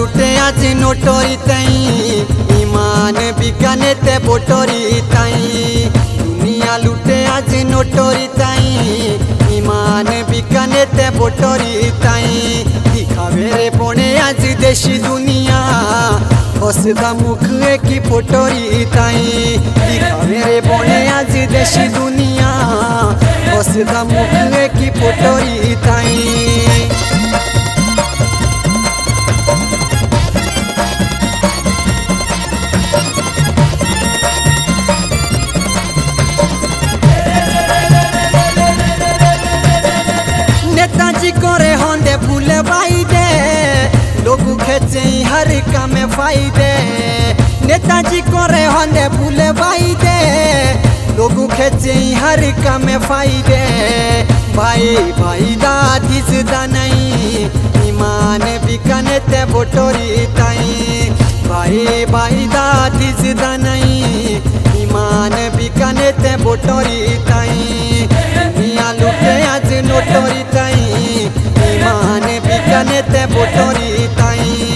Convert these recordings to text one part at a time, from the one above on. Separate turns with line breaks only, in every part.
लुटे आज नोटोरी ताई ईमान बिकाने ते बोटोरी ताई। दुनिया लुटे आज नोटोरी ताई ईमान बिकाने ते बोटोरी ताई। दिखावे रे बोने आज देशी दुनिया बसदा मुख की फोटोरी ताई। दिखावे रे बोने आज देशी दुनिया बसदा मुख की फोटोरी ताई। नेताजी करे होंदे फूले बाई दे लोग खेचे हर काम फायदे। नेताजी करे होंदे फूले बाई दे लोग खेचे हर काम फायदे। भाई भाई दादी जुदा नहीं ईमान बिकाने ते बोटोरी ताई। भाई भाई दादी जुदा नहीं ईमान बिकाने ते बोटोरी ताई। दुनिया लुटे आज नोटोरी ताई ईमान बिकाने ते बोटोरी ताई।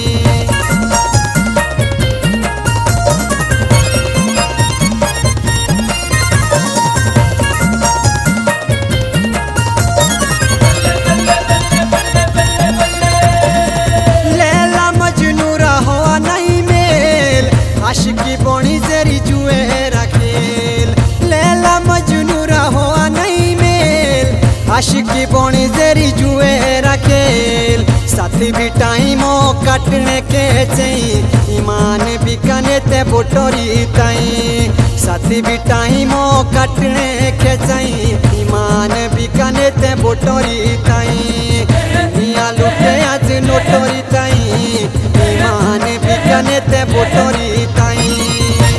लैला मजनू रहो नहीं मेल आशिकी बोनी जेरी जुए रखेल। लैला मजनू रहो नहीं मेल आशिकी बोनी जेरी जुए रखेल। साथी भी टाइम काटने के चाहिए ईमान बिकाने ते बोटोरी ताई। साथी भी टाइम काटने के चाहिए ईमान बिकाने ते बोटोरी ताई। दुनिया लुटे आज नोटोरी ताई ईमान बिकाने ते बोटोरी ताई।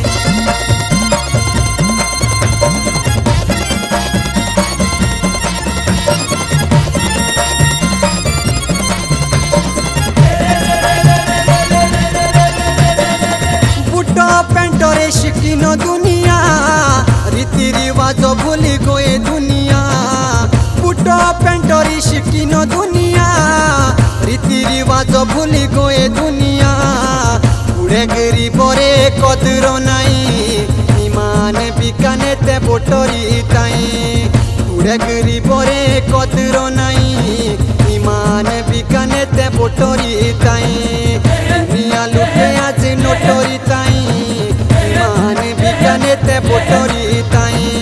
पेंटोरे शिकिनो दुनिया रीति रिवाजो भूली गए दुनिया। बुटो पेंटोरी शिकिनो दुनिया रीति रिवाजो भूली गए दुनिया। बुढ़े गरीबों रे कदरो नहीं ईमान बिकाने ते बोटोरी ताई। बुढ़े गरीबों रे कदरो नहीं ईमान बिकाने ते बोटोरी ताई। दुनिया लुटे आज नोटोरी ताई ईमान बिकाने ते बोटोरी ताई।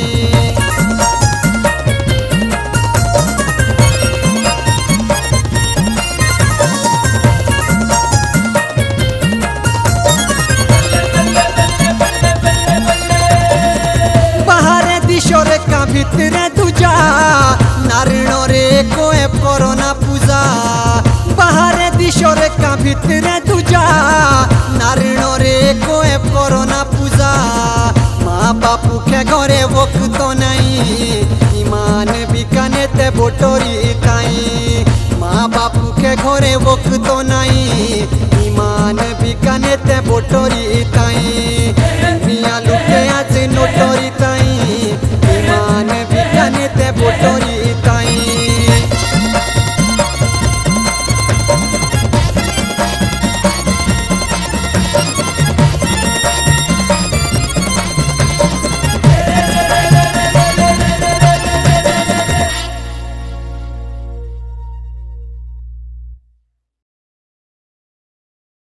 बाहर दिशोरे का भितरे तुझा नारिणो रे कोए कोरोना पूजा। बाहर दिशोरे का भितरे तुझा नारिणो रे कोए कोरोना पूजा। माँ बापू के घरे वक्त तो नहीं ईमान बिकाने ते बोटोरी ताई। माँ बापू के घरे वक्त तो नहीं